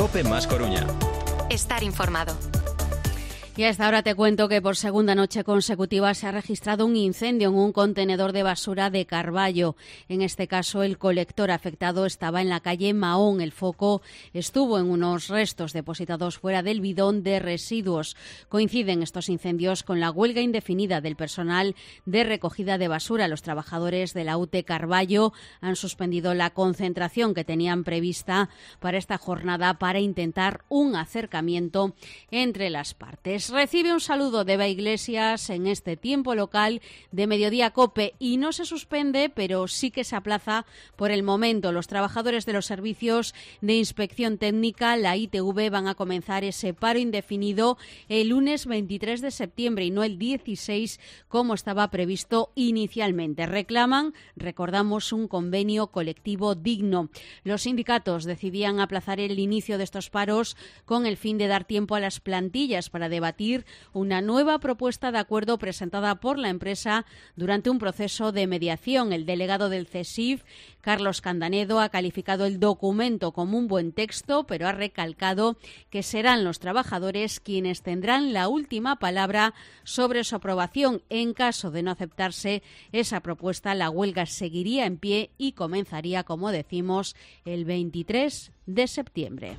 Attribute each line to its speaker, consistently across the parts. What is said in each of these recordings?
Speaker 1: COPE más Coruña.
Speaker 2: Estar informado.
Speaker 3: Y a esta hora te cuento que por segunda noche consecutiva se ha registrado un incendio en un contenedor de basura de Carballo. En este caso, el colector afectado estaba en la calle Mahón. El foco estuvo en unos restos depositados fuera del bidón de residuos. Coinciden estos incendios con la huelga indefinida del personal de recogida de basura. Los trabajadores de la UTE Carballo han suspendido la concentración que tenían prevista para esta jornada para intentar un acercamiento entre las partes. Recibe un saludo de Eva Iglesias en este tiempo local de Mediodía COPE y no se suspende, pero sí que se aplaza por el momento. Los trabajadores de los servicios de inspección técnica, la ITV, van a comenzar ese paro indefinido el lunes 23 de septiembre y no el 16 como estaba previsto inicialmente. Reclaman, recordamos, un convenio colectivo digno. Los sindicatos decidían aplazar el inicio de estos paros con el fin de dar tiempo a las plantillas para debatir una nueva propuesta de acuerdo presentada por la empresa durante un proceso de mediación. El delegado del CESIF, Carlos Candanedo, ha calificado el documento como un buen texto, pero ha recalcado que serán los trabajadores quienes tendrán la última palabra sobre su aprobación. En caso de no aceptarse esa propuesta, la huelga seguiría en pie y comenzaría, como decimos, el 23 de septiembre.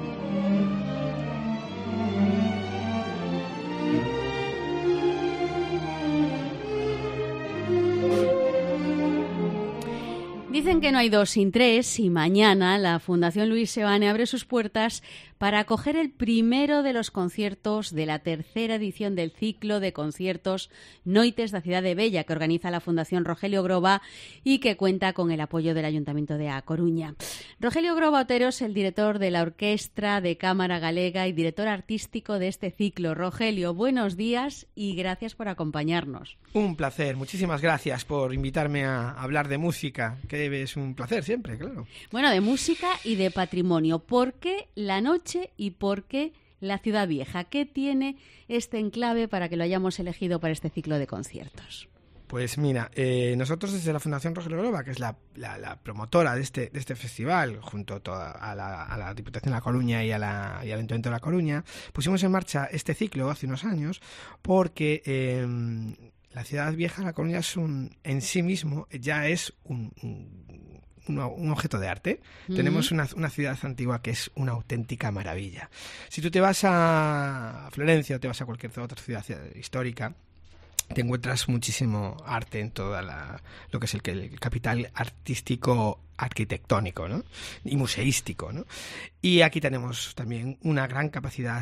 Speaker 3: Dicen que no hay dos sin tres y mañana la Fundación Luis Seoane abre sus puertas para acoger el primero de los conciertos de la tercera edición del ciclo de conciertos Noites da Cidade Bella que organiza la Fundación Rogelio Groba y que cuenta con el apoyo del Ayuntamiento de A Coruña. Rogelio Groba Otero es el director de la Orquestra de Cámara Galega y director artístico de este ciclo. Rogelio, buenos días y gracias por acompañarnos.
Speaker 4: Un placer, muchísimas gracias por invitarme a hablar de música, que es un placer siempre, claro.
Speaker 3: Bueno, de música y de patrimonio. ¿Por qué la noche y por qué la Ciudad Vieja? ¿Qué tiene este enclave para que lo hayamos elegido para este ciclo de conciertos?
Speaker 4: Pues mira, nosotros desde la Fundación Rogelio Groba, que es la promotora de este festival, junto a la Diputación de La Coruña y al Ayuntamiento de La Coruña, pusimos en marcha este ciclo hace unos años porque la Ciudad Vieja, La Coruña, en sí mismo ya es un objeto de arte. Tenemos una ciudad antigua que es una auténtica maravilla. Si tú te vas a Florencia o te vas a cualquier otra ciudad histórica, te encuentras muchísimo arte en toda lo que es el capital artístico arquitectónico, ¿no? Y museístico, ¿no? Y aquí tenemos también una gran capacidad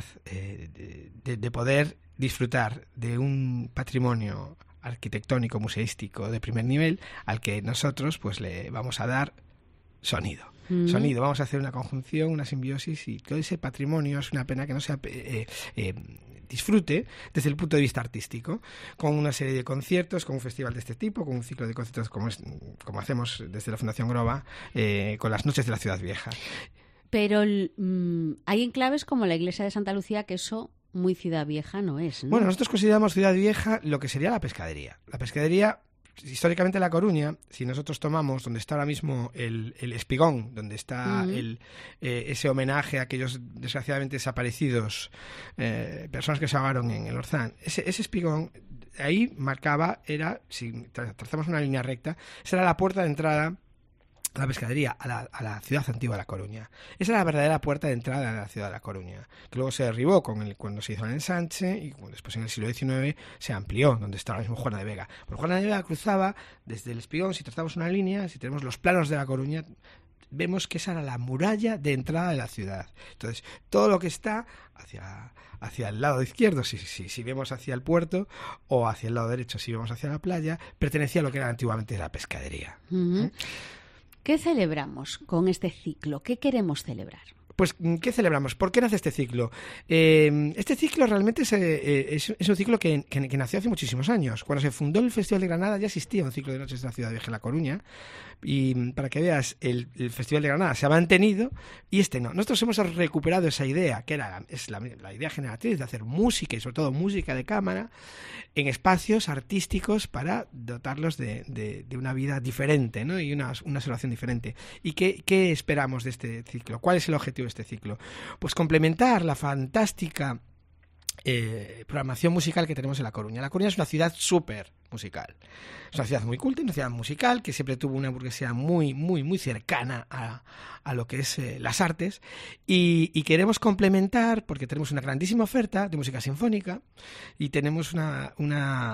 Speaker 4: de poder disfrutar de un patrimonio arquitectónico, museístico de primer nivel al que nosotros pues le vamos a dar sonido. Sonido, vamos a hacer una conjunción, una simbiosis y todo ese patrimonio es una pena que no sea disfrute desde el punto de vista artístico, con una serie de conciertos, con un festival de este tipo, con un ciclo de conciertos como hacemos desde la Fundación Groba, con las noches de la Ciudad Vieja.
Speaker 3: Pero hay enclaves como la iglesia de Santa Lucía que eso muy Ciudad Vieja no es, ¿no?
Speaker 4: Bueno, nosotros consideramos Ciudad Vieja lo que sería la pescadería. La pescadería, históricamente La Coruña, si nosotros tomamos donde está ahora mismo el espigón, donde está ese homenaje a aquellos desgraciadamente desaparecidos, personas que se ahogaron en el Orzán, ese espigón ahí marcaba, si trazamos una línea recta, esa era la puerta de entrada a la pescadería, a la ciudad antigua de La Coruña. Esa era la verdadera puerta de entrada a la ciudad de La Coruña, que luego se derribó cuando se hizo el ensanche y después en el siglo XIX se amplió, donde está ahora mismo Juana de Vega. Pero Juana de Vega cruzaba desde el espigón, si trazamos una línea, si tenemos los planos de La Coruña, vemos que esa era la muralla de entrada de la ciudad. Entonces, todo lo que está hacia el lado izquierdo, si vemos hacia el puerto, o hacia el lado derecho, si vemos hacia la playa, pertenecía a lo que era antiguamente la pescadería.
Speaker 3: ¿Qué celebramos con este ciclo? ¿Qué queremos celebrar?
Speaker 4: Pues, ¿qué celebramos? ¿Por qué nace este ciclo? Este ciclo realmente es un ciclo que nació hace muchísimos años. Cuando se fundó el Festival de Granada ya existía un ciclo de noches de la Ciudad Vieja, La Coruña, y para que veas, el Festival de Granada se ha mantenido y este no. Nosotros hemos recuperado esa idea, que es la idea generatriz de hacer música y sobre todo música de cámara en espacios artísticos para dotarlos de una vida diferente, ¿no? Y una observación diferente. ¿Y qué esperamos de este ciclo? ¿Cuál es el objetivo objetivo de este ciclo? Pues complementar la fantástica programación musical que tenemos en La Coruña. La Coruña es una ciudad súper musical. Es una ciudad muy culta, una ciudad musical que siempre tuvo una burguesía muy, muy, muy cercana a lo que es las artes y queremos complementar porque tenemos una grandísima oferta de música sinfónica y tenemos un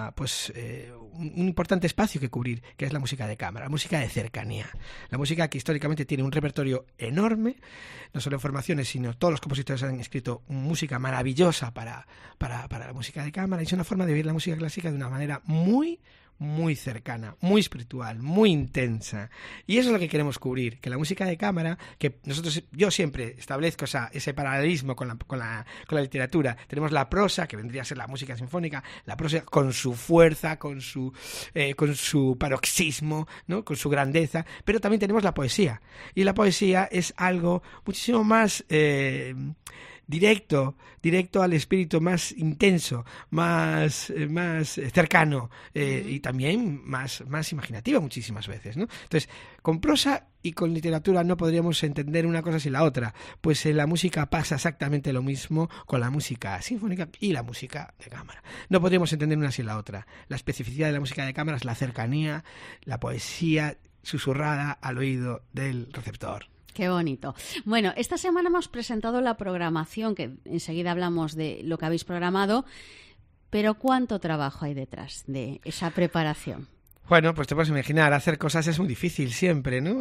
Speaker 4: importante espacio que cubrir, que es la música de cámara, la música de cercanía, la música que históricamente tiene un repertorio enorme, no solo en formaciones, sino todos los compositores han escrito música maravillosa para la música de cámara, y es una forma de vivir la música clásica de una manera muy cercana, muy espiritual, muy intensa. Y eso es lo que queremos cubrir, que la música de cámara, que yo siempre establezco ese paralelismo con la literatura. Tenemos la prosa, que vendría a ser la música sinfónica, la prosa con su fuerza, con su paroxismo, ¿no? Con su grandeza, pero también tenemos la poesía. Y la poesía es algo muchísimo más directo al espíritu, más intenso, más cercano, y también más imaginativo muchísimas veces, ¿no? Entonces, con prosa y con literatura no podríamos entender una cosa sin la otra, pues en la música pasa exactamente lo mismo con la música sinfónica y la música de cámara. No podríamos entender una sin la otra. La especificidad de la música de cámara es la cercanía, la poesía susurrada al oído del receptor.
Speaker 3: Qué bonito. Bueno, esta semana hemos presentado la programación, que enseguida hablamos de lo que habéis programado, pero ¿cuánto trabajo hay detrás de esa preparación?
Speaker 4: Bueno, pues te puedes imaginar, hacer cosas es muy difícil siempre, ¿no?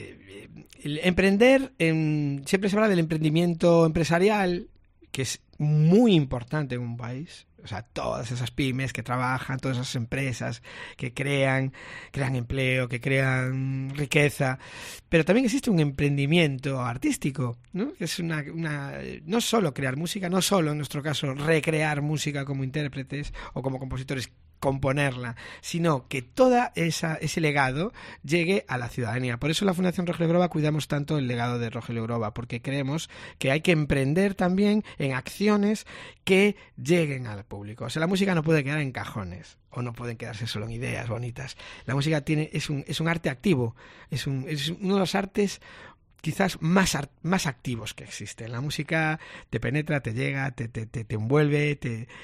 Speaker 4: Emprender, siempre se habla del emprendimiento empresarial, que es muy importante en un país. O sea, todas esas pymes que trabajan, todas esas empresas que crean empleo, que crean riqueza. Pero también existe un emprendimiento artístico, ¿no? Que es no solo crear música, no solo en nuestro caso recrear música como intérpretes o como compositores, componerla, sino que todo ese legado llegue a la ciudadanía. Por eso en la Fundación Rogelio Groba cuidamos tanto el legado de Rogelio Groba, porque creemos que hay que emprender también en acciones que lleguen al público. O sea, la música no puede quedar en cajones o no pueden quedarse solo en ideas bonitas. La música es un arte activo, es uno de los artes quizás más activos que existen. La música te penetra, te llega, te envuelve,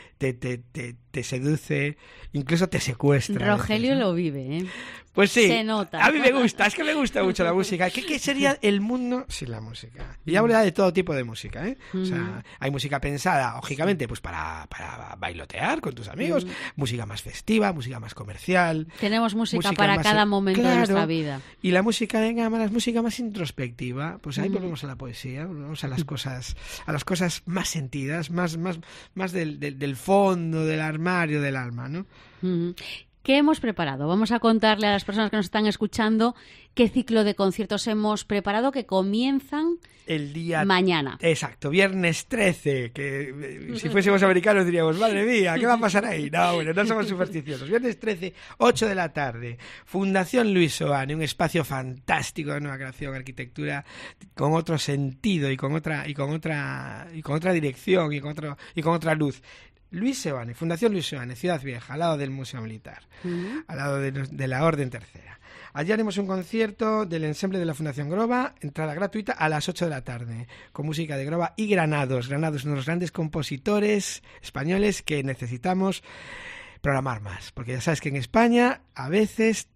Speaker 4: te seduce, incluso te secuestra.
Speaker 3: Rogelio lo vive, ¿eh?
Speaker 4: Pues sí,
Speaker 3: se nota.
Speaker 4: A mí me gusta, es que me gusta mucho la música. ¿Qué sería el mundo sin la música? Y hablo de todo tipo de música, ¿eh? O sea, hay música pensada, lógicamente, pues para bailotear con tus amigos, música más festiva, música más comercial.
Speaker 3: Tenemos música para cada momento de nuestra vida.
Speaker 4: Y la música de cámara es música más introspectiva. Pues ahí volvemos a la poesía, volvemos a las cosas más sentidas, más del fondo, del armario, del alma, ¿no?
Speaker 3: ¿Qué hemos preparado? Vamos a contarle a las personas que nos están escuchando qué ciclo de conciertos hemos preparado que comienzan
Speaker 4: el día
Speaker 3: mañana.
Speaker 4: Exacto, viernes 13, que si fuésemos americanos diríamos, madre mía, ¿qué va a pasar ahí? No, bueno, no somos supersticiosos. Viernes 13, 8 de la tarde, Fundación Luis Seoane, un espacio fantástico de nueva creación, arquitectura con otro sentido y con otra dirección y con otra luz. Luis Seoane, Fundación Luis Seoane, Ciudad Vieja, al lado del Museo Militar, al lado de la Orden Tercera. Allí haremos un concierto del ensemble de la Fundación Groba, entrada gratuita a las 8 de la tarde, con música de Groba y Granados. Granados, uno de los grandes compositores españoles que necesitamos programar más, porque ya sabes que en España a veces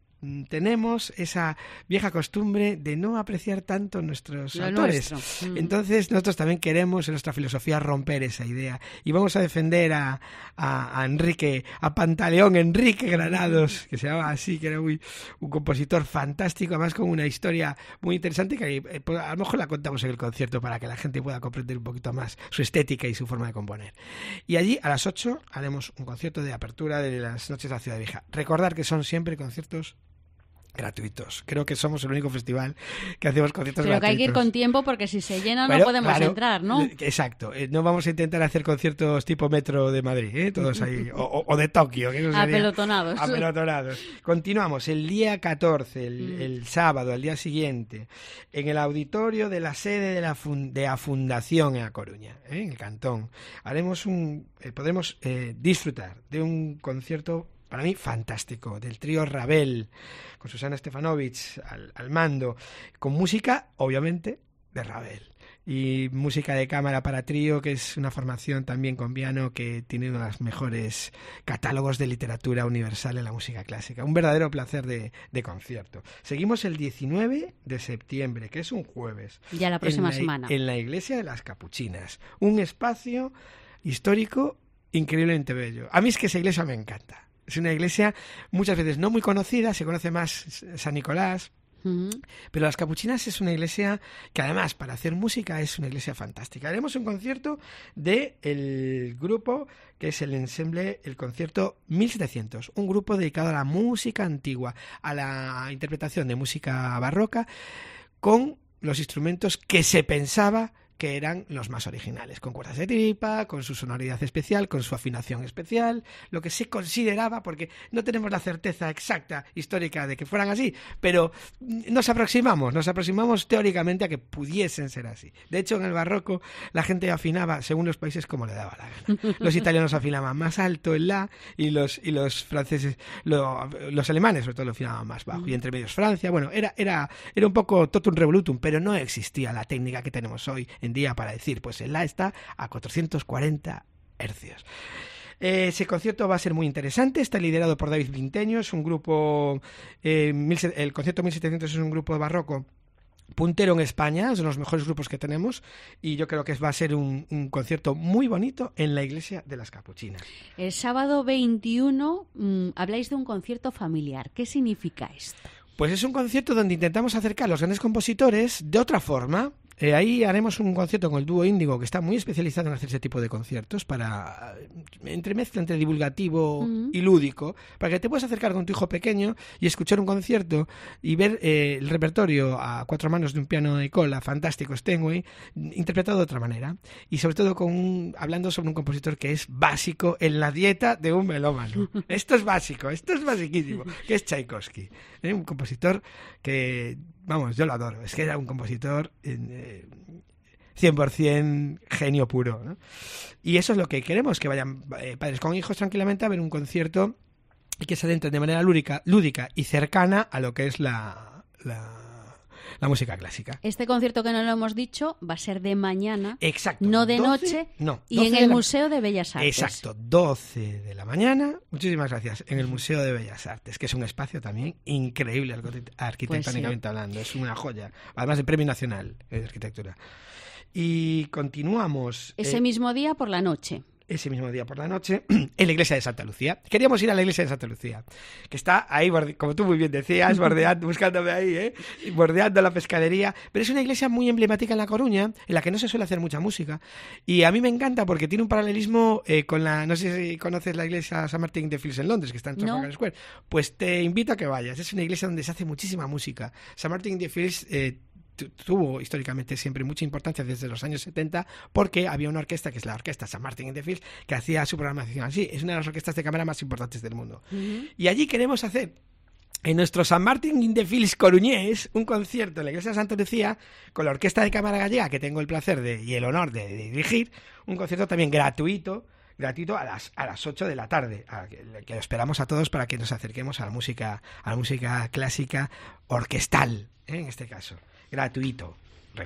Speaker 4: tenemos esa vieja costumbre de no apreciar tanto nuestros autores. Entonces nosotros también queremos en nuestra filosofía romper esa idea y vamos a defender a Enrique, a Pantaleón Enrique Granados, que se llamaba así, que era un compositor fantástico, además con una historia muy interesante que a lo mejor la contamos en el concierto para que la gente pueda comprender un poquito más su estética y su forma de componer. Y allí a las 8 haremos un concierto de apertura de las Noches de la Ciudad Vieja. Recordar que son siempre conciertos gratuitos. Creo que somos el único festival que hacemos conciertos gratuitos. Pero que
Speaker 3: hay que ir con tiempo porque si se llena no podemos entrar, ¿no?
Speaker 4: Exacto. No vamos a intentar hacer conciertos tipo Metro de Madrid, ¿eh? Todos ahí. O de Tokio. Que eso sería apelotonados. Continuamos el día 14, el sábado, al día siguiente, en el auditorio de la sede de la Fundación en A Coruña, en el Cantón. Podremos disfrutar de un concierto para mí fantástico, del trío Ravel, con Susana Stefanovic al mando, con música, obviamente, de Ravel. y música de cámara para trío, que es una formación también con piano que tiene uno de los mejores catálogos de literatura universal en la música clásica. Un verdadero placer de concierto. Seguimos el 19 de septiembre, que es un jueves.
Speaker 3: Ya la próxima semana.
Speaker 4: En la Iglesia de las Capuchinas. Un espacio histórico increíblemente bello. A mí es que esa iglesia me encanta. Es una iglesia muchas veces no muy conocida, se conoce más San Nicolás, pero Las Capuchinas es una iglesia que además para hacer música es una iglesia fantástica. Haremos un concierto del grupo que es el ensemble, el concierto 1700, un grupo dedicado a la música antigua, a la interpretación de música barroca con los instrumentos que se pensaba que eran los más originales, con cuerdas de tripa, con su sonoridad especial, con su afinación especial, lo que se consideraba, porque no tenemos la certeza exacta histórica de que fueran así, pero nos aproximamos teóricamente a que pudiesen ser así. De hecho, en el barroco la gente afinaba según los países como le daba la gana. Los italianos afinaban más alto el la y los franceses, los alemanes sobre todo lo afinaban más bajo, y entre medios Francia. Bueno, era un poco totum revolutum, pero no existía la técnica que tenemos hoy en día para decir, pues el la está a 440 hercios. Ese concierto va a ser muy interesante, está liderado por David Vinteño, es un grupo, el concierto 1700 es un grupo barroco puntero en España, es uno de los mejores grupos que tenemos, y yo creo que va a ser un concierto muy bonito en la Iglesia de las Capuchinas.
Speaker 3: El sábado 21 habláis de un concierto familiar. ¿Qué significa esto?
Speaker 4: Pues es un concierto donde intentamos acercar a los grandes compositores de otra forma. Ahí haremos un concierto con el dúo Índigo, que está muy especializado en hacer ese tipo de conciertos, para entremezcla entre divulgativo y lúdico, para que te puedas acercar con tu hijo pequeño y escuchar un concierto y ver el repertorio a cuatro manos de un piano de cola fantástico, Steinway, interpretado de otra manera, y sobre todo hablando sobre un compositor que es básico en la dieta de un melómano. Esto es básico, esto es basiquísimo, que es Tchaikovsky, un compositor que, vamos, yo lo adoro, es que era un compositor 100% genio puro, ¿no? Y eso es lo que queremos, que vayan padres con hijos tranquilamente a ver un concierto y que se adentren de manera lúdica y cercana a lo que es la música clásica.
Speaker 3: Este concierto, que no lo hemos dicho, va a ser de mañana,
Speaker 4: exacto,
Speaker 3: no de
Speaker 4: 12,
Speaker 3: noche,
Speaker 4: no,
Speaker 3: y en el Museo de Bellas Artes.
Speaker 4: Exacto, 12 de la mañana, muchísimas gracias, en el Museo de Bellas Artes, que es un espacio también increíble arquitectónicamente, pues sí, hablando, es una joya, además de Premio Nacional de Arquitectura. Y continuamos.
Speaker 3: Ese mismo día por la noche.
Speaker 4: Ese mismo día por la noche, en la iglesia de Santa Lucía. Queríamos ir a la iglesia de Santa Lucía, que está ahí, como tú muy bien decías, buscándome ahí, bordeando la pescadería. Pero es una iglesia muy emblemática en La Coruña, en la que no se suele hacer mucha música. Y a mí me encanta porque tiene un paralelismo con no sé si conoces la iglesia St. Martin de Fields en Londres, que está en Trafalgar Square. Pues te invito a que vayas. Es una iglesia donde se hace muchísima música. St. Martin de Fields tuvo históricamente siempre mucha importancia desde los años 70, porque había una orquesta, que es la orquesta St. Martin in the Fields, que hacía su programación así. Es una de las orquestas de cámara más importantes del mundo. Y allí queremos hacer, en nuestro St. Martin in the Fields coruñés, un concierto en la iglesia de Santa Lucía con la orquesta de cámara gallega, que tengo el placer y el honor de dirigir, un concierto también gratuito a las 8 de la tarde, que esperamos a todos para que nos acerquemos a la música clásica orquestal, en este caso. Gratuito.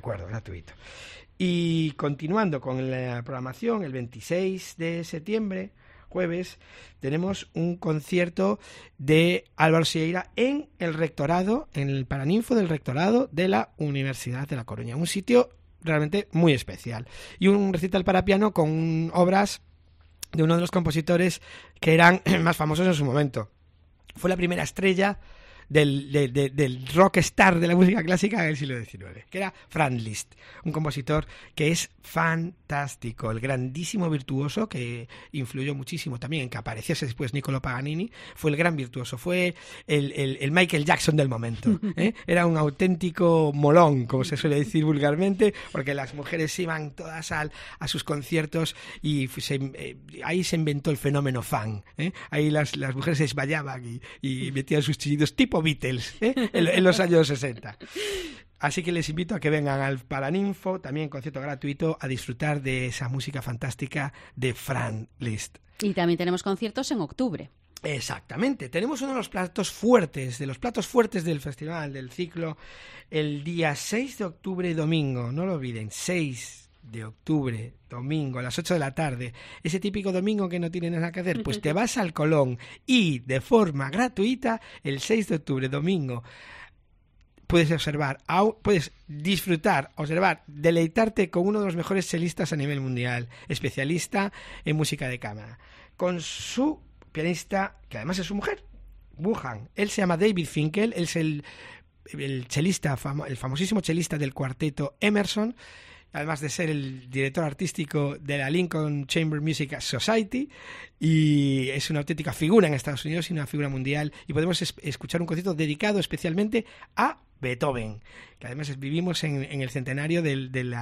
Speaker 4: Y continuando con la programación, el 26 de septiembre, jueves, tenemos un concierto de Álvaro Sieira en el rectorado, en el Paraninfo del rectorado de la Universidad de La Coruña. Un sitio realmente muy especial. Y un recital para piano con obras de uno de los compositores que eran más famosos en su momento. Fue la primera estrella del rockstar de la música clásica del siglo XIX, que era Franz Liszt, un compositor que es fantástico, el grandísimo virtuoso que influyó muchísimo también en que apareciese después Niccolo Paganini. Fue el gran virtuoso, fue el Michael Jackson del momento, Era un auténtico molón, como se suele decir vulgarmente, porque las mujeres iban todas a sus conciertos y ahí se inventó el fenómeno fan, Ahí las mujeres se desmayaban y metían sus chillidos tipo Beatles, en los años 60. Así que les invito a que vengan al Paraninfo, también concierto gratuito, a disfrutar de esa música fantástica de Franz Liszt.
Speaker 3: Y también tenemos conciertos en octubre.
Speaker 4: Exactamente, tenemos uno de los platos fuertes del festival, del ciclo, el día 6 de octubre, domingo, no lo olviden, 6 de octubre, domingo, a las 8 de la tarde, ese típico domingo que no tienes nada que hacer, pues te vas al Colón y de forma gratuita, el 6 de octubre, domingo, puedes disfrutar, observar, deleitarte con uno de los mejores chelistas a nivel mundial, especialista en música de cámara, con su pianista, que además es su mujer, Wuhan. Él se llama David Finkel, él es el chelista, el famosísimo chelista del cuarteto Emerson, además de ser el director artístico de la Lincoln Chamber Music Society, y es una auténtica figura en Estados Unidos y una figura mundial, y podemos escuchar un concierto dedicado especialmente a Beethoven, que además vivimos en el centenario en el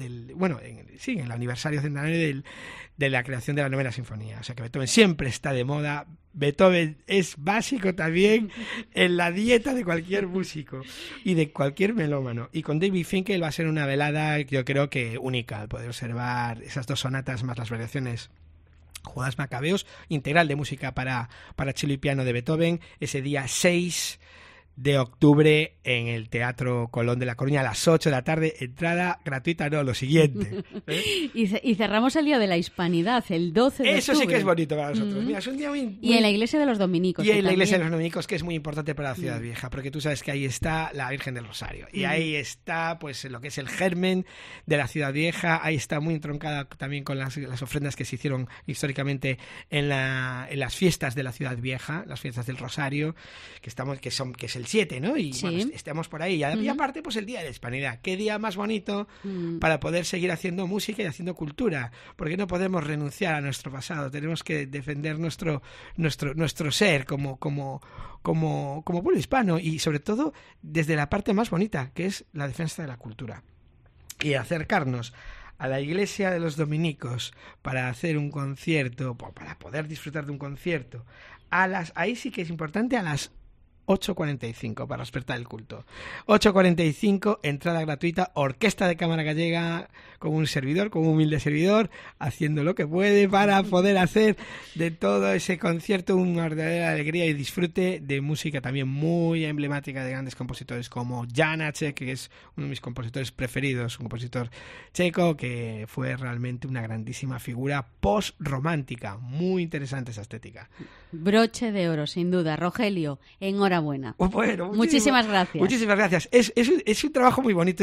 Speaker 4: aniversario centenario de la creación de la 9ª Sinfonía. O sea que Beethoven siempre está de moda. Beethoven es básico también en la dieta de cualquier músico y de cualquier melómano. Y con David Finkel va a ser una velada, yo creo que única, al poder observar esas 2 sonatas más las variaciones Judas Macabeos, integral de música para cello y piano de Beethoven, ese día 6 de octubre en el Teatro Colón de La Coruña a las 8 de la tarde, entrada gratuita, no, lo siguiente.
Speaker 3: Y cerramos el Día de la Hispanidad, el 12 de
Speaker 4: Eso
Speaker 3: octubre.
Speaker 4: Sí que es bonito para nosotros. Mira, es un día muy...
Speaker 3: Y en la Iglesia de los Dominicos.
Speaker 4: Y en la Iglesia de los Dominicos, que es muy importante para la Ciudad Vieja, porque tú sabes que ahí está la Virgen del Rosario. Y ahí está pues lo que es el germen de la Ciudad Vieja. Ahí está muy entroncada también con las ofrendas que se hicieron históricamente en las fiestas de la Ciudad Vieja, las fiestas del Rosario, que es el 7, ¿no? Y bueno, estamos por ahí. Y aparte, pues el Día de la Hispanidad. ¿Qué día más bonito para poder seguir haciendo música y haciendo cultura? Porque no podemos renunciar a nuestro pasado. Tenemos que defender nuestro ser como pueblo hispano, y sobre todo desde la parte más bonita, que es la defensa de la cultura. Y acercarnos a la Iglesia de los Dominicos para hacer un concierto, para poder disfrutar de un concierto, ahí sí que es importante, a las 8:45 para respetar el culto. 8:45, entrada gratuita, Orquesta de Cámara Gallega, con un humilde servidor, haciendo lo que puede para poder hacer de todo ese concierto una verdadera alegría y disfrute de música también muy emblemática de grandes compositores como Janáček, que es uno de mis compositores preferidos, un compositor checo que fue realmente una grandísima figura post-romántica. Muy interesante esa estética.
Speaker 3: Broche de oro, sin duda. Rogelio, enhorabuena.
Speaker 4: Bueno,
Speaker 3: muchísimas gracias.
Speaker 4: Muchísimas gracias. Es un trabajo muy bonito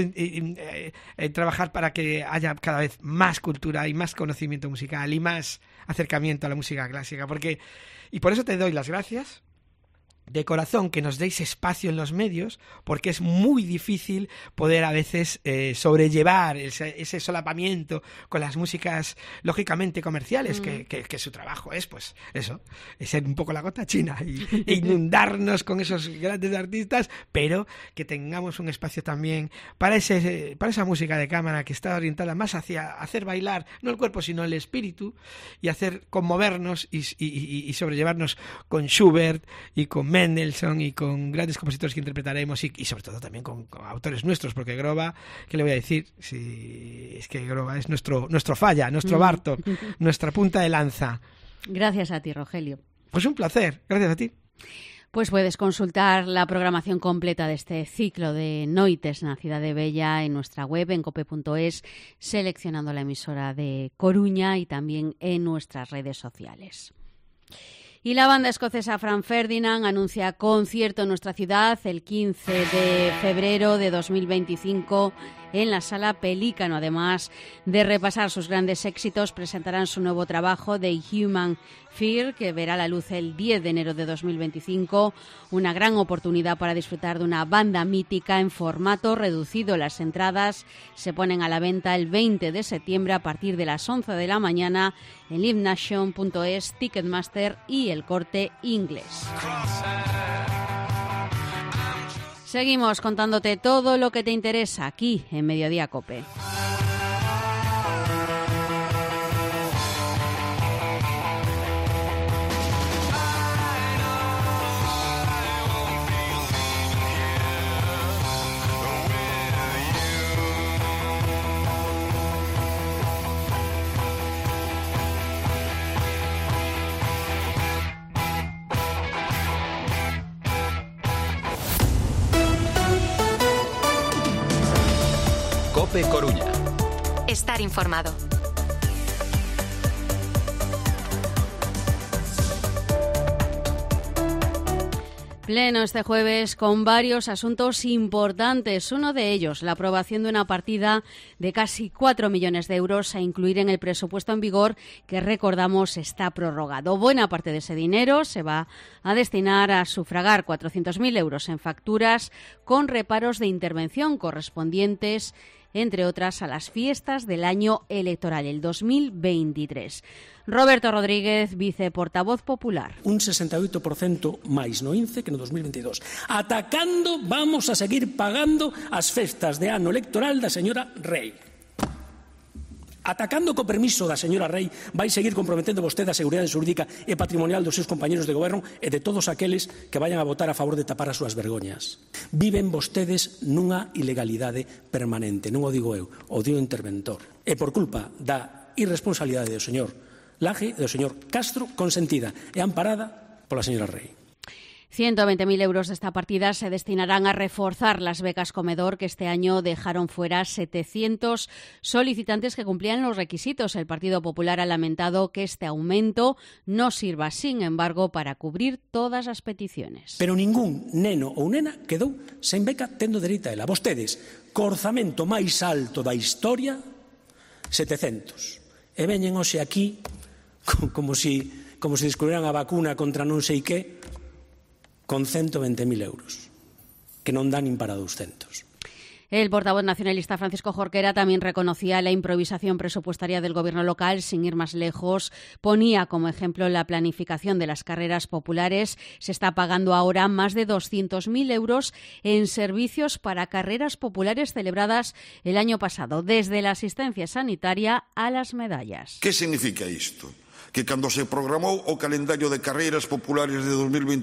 Speaker 4: trabajar para que haya cada vez más cultura y más conocimiento musical y más acercamiento a la música clásica, y por eso te doy las gracias de corazón, que nos deis espacio en los medios, porque es muy difícil poder a veces sobrellevar ese solapamiento con las músicas lógicamente comerciales, que su trabajo es, pues eso, es ser un poco la gota china e inundarnos con esos grandes artistas, pero que tengamos un espacio también para esa música de cámara que está orientada más hacia hacer bailar no el cuerpo sino el espíritu, y hacer conmovernos y sobrellevarnos con Schubert y con Mendelssohn y con grandes compositores que interpretaremos, y sobre todo también con autores nuestros, porque Groba, ¿qué le voy a decir? Si es que Groba es nuestro Falla, nuestro Bartók, nuestra punta de lanza.
Speaker 3: Gracias a ti, Rogelio.
Speaker 4: Pues un placer, gracias a ti.
Speaker 3: Pues puedes consultar la programación completa de este ciclo de Noites na Cidade Bella en nuestra web, en cope.es, seleccionando la emisora de Coruña, y también en nuestras redes sociales. Y la banda escocesa Frank Ferdinand anuncia concierto en nuestra ciudad el 15 de febrero de 2025 en la Sala Pelícano. Además de repasar sus grandes éxitos, presentarán su nuevo trabajo, The Human Fear, que verá la luz el 10 de enero de 2025. Una gran oportunidad para disfrutar de una banda mítica en formato reducido. Las entradas se ponen a la venta el 20 de septiembre a partir de las 11 de la mañana en livenation.es, Ticketmaster y El Corte Inglés. Seguimos contándote todo lo que te interesa aquí en Mediodía Cope.
Speaker 1: COPE Coruña.
Speaker 2: Estar informado.
Speaker 3: Pleno este jueves con varios asuntos importantes. Uno de ellos, la aprobación de una partida de casi 4 millones de euros a incluir en el presupuesto en vigor, que recordamos está prorrogado. Buena parte de ese dinero se va a destinar a sufragar 400.000 euros en facturas con reparos de intervención correspondientes, entre otras, a las fiestas del año electoral, el 2023. Roberto Rodríguez, viceportavoz popular.
Speaker 5: Un 68% máis no INCE que no 2022. Atacando, vamos a seguir pagando as festas de ano electoral da señora Rei. Atacando co permiso da señora Rei, vai seguir comprometendo vostede a seguridade xurídica e patrimonial dos seus compañeros de goberno e de todos aqueles que vayan a votar a favor de tapar as súas vergoñas. Viven vostedes nunha ilegalidade permanente, non o digo eu, o digo o interventor. E por culpa da irresponsabilidade do señor Laje e do señor Castro, consentida e amparada pola señora Rei.
Speaker 3: 120.000 euros de esta partida se destinarán a reforzar las becas comedor, que este año dejaron fuera 700 solicitantes que cumplían los requisitos. El Partido Popular ha lamentado que este aumento no sirva, sin embargo, para cubrir todas as peticiones.
Speaker 5: Pero ningún neno ou nena quedou sen beca tendo dereito a ela. Vostedes, co orzamento máis alto da historia, 700. E veñen hoxe aquí como si descubriran a vacuna contra non sei que, con 120.000 euros, que non dan nin para 200.
Speaker 3: El portavoz nacionalista Francisco Jorquera también reconocía la improvisación presupuestaria del gobierno local. Sin ir más lejos, ponía como ejemplo la planificación de las carreras populares. Se está pagando ahora más de 200.000 euros en servicios para carreras populares celebradas el año pasado, desde la asistencia sanitaria a las medallas.
Speaker 6: ¿Qué significa isto? Que cando se programou o calendario de carreiras populares de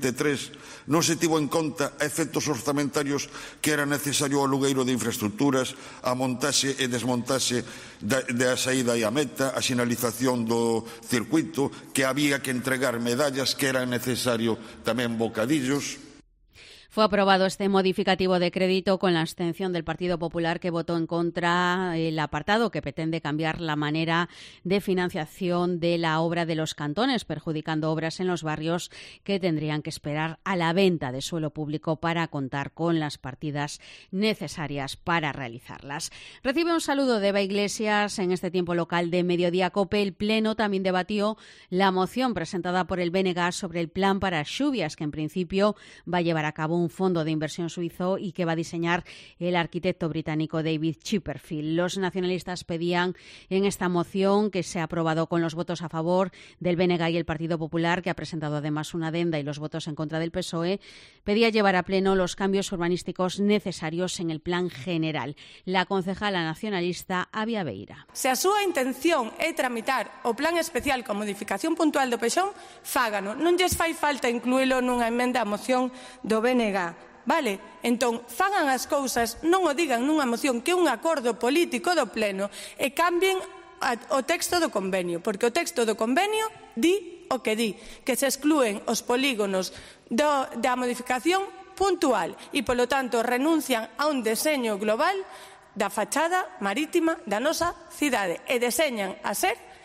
Speaker 6: 2023 non se tivo en conta a efectos orzamentarios que era necesario o alugueiro de infraestructuras, a montaxe e desmontaxe da saída e a meta, a sinalización do circuito, que había que entregar medallas, que era necesario tamén bocadillos.
Speaker 3: Fue aprobado este modificativo de crédito con la abstención del Partido Popular, que votó en contra el apartado que pretende cambiar la manera de financiación de la obra de los cantones, perjudicando obras en los barrios que tendrían que esperar a la venta de suelo público para contar con las partidas necesarias para realizarlas. Recibe un saludo de Eva Iglesias en este tiempo local de Mediodía COPE. El Pleno también debatió la moción presentada por el BNG sobre el plan para lluvias, que en principio va a llevar a cabo un fondo de inversión suizo y que va a diseñar el arquitecto británico David Chipperfield. Los nacionalistas pedían en esta moción, que se ha aprobado con los votos a favor del BNG y el Partido Popular, que ha presentado además una adenda, y los votos en contra del PSOE, pedía llevar a pleno los cambios urbanísticos necesarios en el plan general. La concejala nacionalista Avia Beira.
Speaker 7: Se a súa intención é tramitar o plan especial con modificación puntual do PSOE, fágano. Non lles fai falta incluílo nunha emenda á moción do BNG. Vale? Entón, fagan as cousas, non o digan nunha moción, que é un acordo político do Pleno, e cambien o texto do convenio, porque o texto do convenio di o que di, que se exclúen os polígonos da modificación puntual e, polo tanto, renuncian a un deseño global da fachada marítima da nosa cidade e renuncian a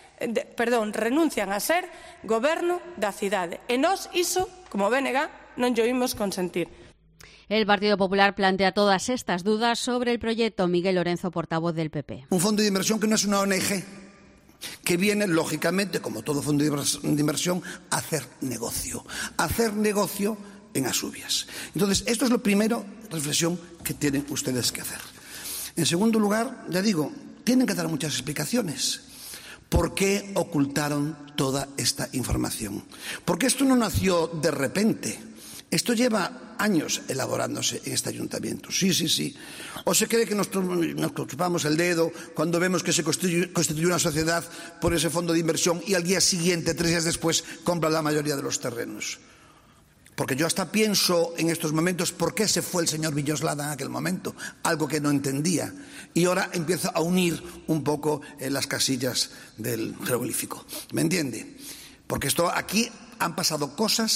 Speaker 7: ser goberno da cidade. E nós iso, como BNG, non llo imos consentir.
Speaker 3: El Partido Popular plantea todas estas dudas sobre el proyecto. Miguel Lorenzo, portavoz del PP.
Speaker 8: Un fondo de inversión que no es una ONG, que viene, lógicamente, como todo fondo de inversión, a hacer negocio en Asubias. Entonces, esto es la primera reflexión que tienen ustedes que hacer. En segundo lugar, ya digo, tienen que dar muchas explicaciones. ¿Por qué ocultaron toda esta información? Porque esto no nació de repente. Esto lleva años elaborándose en este ayuntamiento. Sí. O se cree que nos chupamos el dedo cuando vemos que se constituye una sociedad por ese fondo de inversión y al día siguiente, 3 días después, compra la mayoría de los terrenos. Porque yo hasta pienso en estos momentos por qué se fue el señor Villoslada en aquel momento, algo que no entendía. Y ahora empiezo a unir un poco las casillas del jeroglífico. ¿Me entiende? Porque aquí han pasado cosas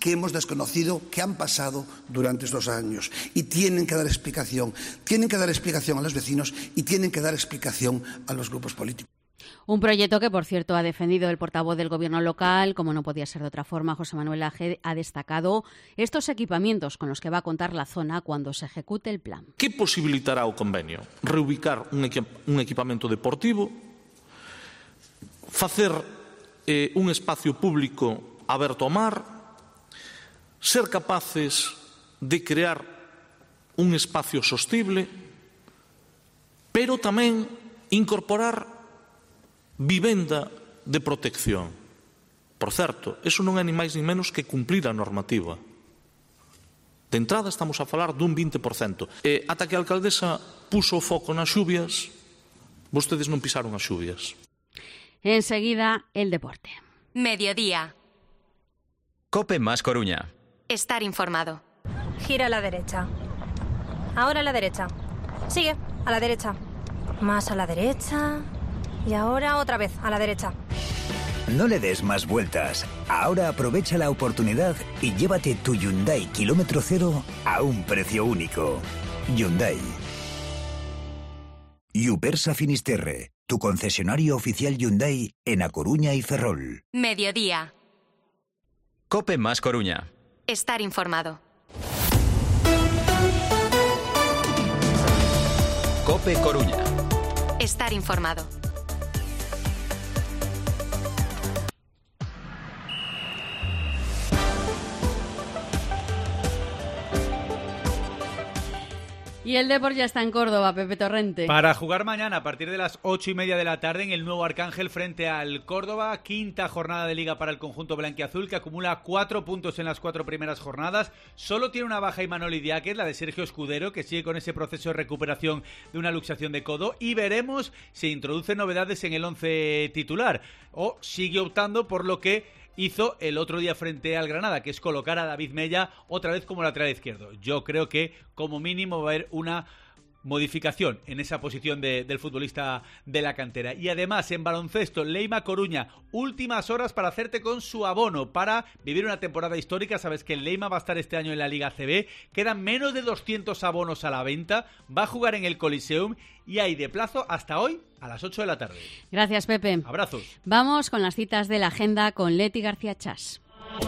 Speaker 8: que hemos desconocido, que han pasado durante estos años. Y tienen que dar explicación. Tienen que dar explicación a los vecinos y tienen que dar explicación a los grupos políticos.
Speaker 3: Un proyecto que, por cierto, ha defendido el portavoz del Gobierno local. Como no podía ser de otra forma, José Manuel Aje ha destacado estos equipamientos con los que va a contar la zona cuando se ejecute el plan.
Speaker 1: Que posibilitará o convenio? Reubicar un equipamento deportivo, facer un espacio público aberto ao mar, ser capaces de crear un espacio sostible, pero tamén incorporar vivenda de protección. Por certo, eso non é ni máis ni menos que cumplir a normativa. De entrada estamos a falar dun 20%. E ata que a alcaldesa puso o foco nas xuvias, vostedes non pisaron as xuvias.
Speaker 3: Enseguida, el deporte.
Speaker 2: Mediodía.
Speaker 9: COPE más Coruña.
Speaker 2: Estar informado.
Speaker 10: Gira a la derecha. Ahora a la derecha. Sigue, a la derecha. Más a la derecha. Y ahora otra vez, a la derecha.
Speaker 11: No le des más vueltas. Ahora aprovecha la oportunidad y llévate tu Hyundai kilómetro cero a un precio único. Hyundai. Yupersa Finisterre, tu concesionario oficial Hyundai en A Coruña y Ferrol.
Speaker 2: Mediodía.
Speaker 9: COPE más Coruña.
Speaker 2: Estar informado.
Speaker 9: COPE Coruña.
Speaker 2: Estar informado.
Speaker 3: Y el Depor ya está en Córdoba, Pepe Torrente.
Speaker 12: Para jugar mañana a partir de las 8:30 de la tarde en el nuevo Arcángel frente al Córdoba. Quinta jornada de Liga para el conjunto blanquiazul, que acumula 4 puntos en las 4 primeras jornadas. Solo tiene una baja Imanol Idiáquez, la de Sergio Escudero, que sigue con ese proceso de recuperación de una luxación de codo. Y veremos si introduce novedades en el 11 titular o sigue optando por lo que hizo el otro día frente al Granada, que es colocar a David Mella otra vez como lateral izquierdo. Yo creo que como mínimo va a haber una modificación en esa posición del futbolista de la cantera. Y además en baloncesto, Leima Coruña, últimas horas para hacerte con su abono para vivir una temporada histórica. Sabes que el Leima va a estar este año en la Liga ACB, quedan menos de 200 abonos a la venta, va a jugar en el Coliseum y hay de plazo hasta hoy a las 8 de la tarde.
Speaker 3: Gracias, Pepe.
Speaker 12: Abrazos.
Speaker 3: Vamos con las citas de la agenda con Leti García Chas.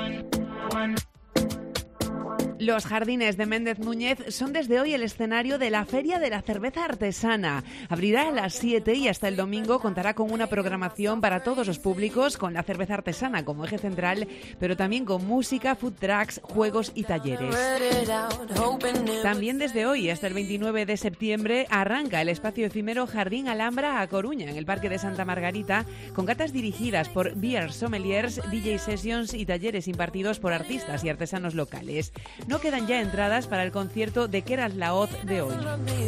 Speaker 13: Los jardines de Méndez Núñez son desde hoy el escenario de la Feria de la Cerveza Artesana. Abrirá a las 7 y hasta el domingo contará con una programación para todos los públicos, con la cerveza artesana como eje central, pero también con música, food trucks, juegos y talleres. También desde hoy hasta el 29 de septiembre arranca el espacio efímero Jardín Alhambra a Coruña, en el Parque de Santa Margarita, con catas dirigidas por beer sommeliers, DJ sessions y talleres impartidos por artistas y artesanos locales. No quedan ya entradas para el concierto de Keras Laoz de hoy.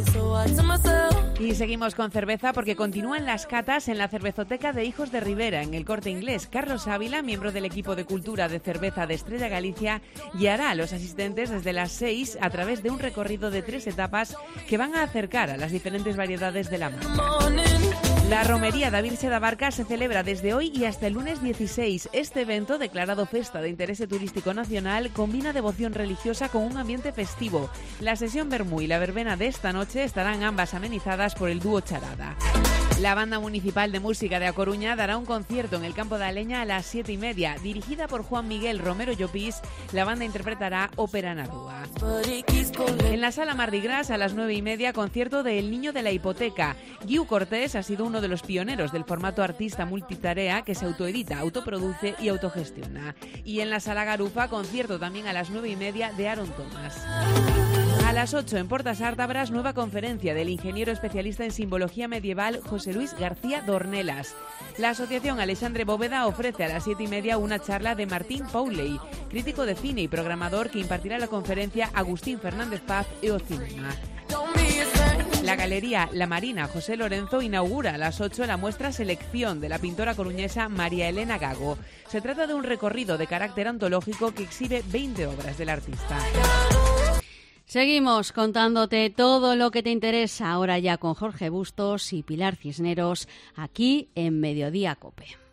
Speaker 13: Y seguimos con cerveza porque continúan las catas en la cervezoteca de Hijos de Rivera, en el Corte Inglés. Carlos Ávila, miembro del equipo de cultura de cerveza de Estrella Galicia, guiará a los asistentes desde las 6 a través de un recorrido de 3 etapas que van a acercar a las diferentes variedades de la marca. La romería David Sedabarca se celebra desde hoy y hasta el lunes 16. Este evento, declarado Festa de Interés Turístico Nacional, combina devoción religiosa con un ambiente festivo. La sesión vermú y la verbena de esta noche estarán ambas amenizadas por el dúo Charada. La Banda Municipal de Música de A Coruña dará un concierto en el Campo de Aleña a las 7:30. Dirigida por Juan Miguel Romero Llopis, la banda interpretará Ópera na Rúa. En la Sala Mardi Gras a las 9:30, concierto de El Niño de la Hipoteca. Guiu Cortés ha sido uno de los pioneros del formato artista multitarea que se autoedita, autoproduce y autogestiona. Y en la Sala Garufa, concierto también a las 9:30 de Aaron Thomas. A las 8 en Portas Ártabras, nueva conferencia del ingeniero especialista en simbología medieval José Luis García Dornelas. La asociación Alexandre Bóveda ofrece a las 7:30 una charla de Martín Pauley, crítico de cine y programador, que impartirá la conferencia Agustín Fernández Paz e o Cinema. La Galería La Marina José Lorenzo inaugura a las 8 la muestra Selección de la pintora coruñesa María Elena Gago. Se trata de un recorrido de carácter antológico que exhibe 20 obras del artista.
Speaker 3: Seguimos contándote todo lo que te interesa ahora ya con Jorge Bustos y Pilar Cisneros aquí en Mediodía COPE.